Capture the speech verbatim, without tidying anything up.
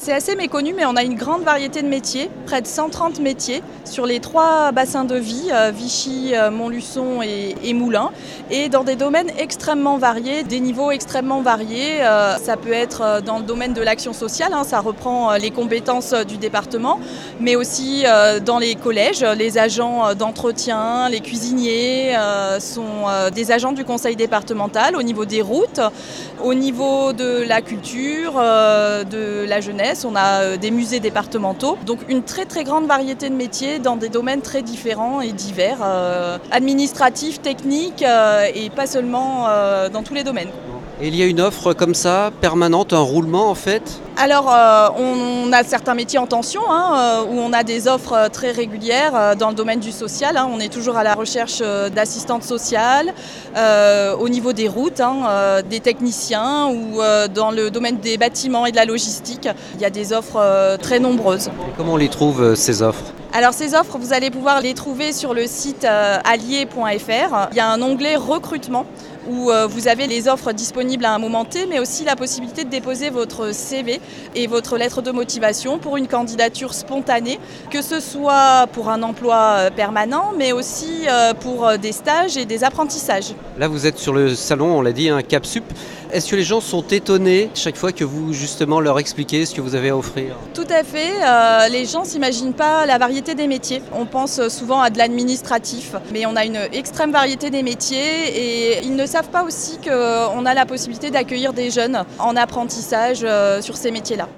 C'est assez méconnu, mais on a une grande variété de métiers, près de cent trente métiers sur les trois bassins de vie, euh, Vichy, euh, Montluçon et, et Moulins, et dans des domaines extrêmement variés, des niveaux extrêmement variés. Euh, ça peut être euh, dans le domaine de l'action sociale, hein, ça reprend euh, les compétences euh, du département, mais aussi euh, dans les collèges, les agents euh, d'entretien, les cuisiniers euh, sont euh, des agents du conseil départemental au niveau des routes, au niveau de la culture, euh, de la jeunesse. On a des musées départementaux, donc une très très grande variété de métiers dans des domaines très différents et divers, euh, administratifs, techniques euh, et pas seulement euh, dans tous les domaines. Et il y a une offre comme ça, permanente, un roulement en fait? Alors, euh, on a certains métiers en tension, hein, euh, où on a des offres très régulières euh, dans le domaine du social. Hein, on est toujours à la recherche euh, d'assistantes sociales, euh, au niveau des routes, hein, euh, des techniciens ou euh, dans le domaine des bâtiments et de la logistique. Il y a des offres euh, très nombreuses. Et comment on les trouve, euh, ces offres? Alors ces offres, vous allez pouvoir les trouver sur le site euh, allier point f r. Il y a un onglet recrutement où euh, vous avez les offres disponibles à un moment T, mais aussi la possibilité de déposer votre C V et votre lettre de motivation pour une candidature spontanée, que ce soit pour un emploi euh, permanent, mais aussi euh, pour euh, des stages et des apprentissages. Là, vous êtes sur le salon, on l'a dit, un CapSup. Est-ce que les gens sont étonnés chaque fois que vous, justement, leur expliquez ce que vous avez à offrir? Tout à fait. Euh, les gens ne s'imaginent pas la variété des métiers. On pense souvent à de l'administratif, mais on a une extrême variété des métiers et ils ne savent pas aussi qu'on a la possibilité d'accueillir des jeunes en apprentissage euh, sur ces métiers-là.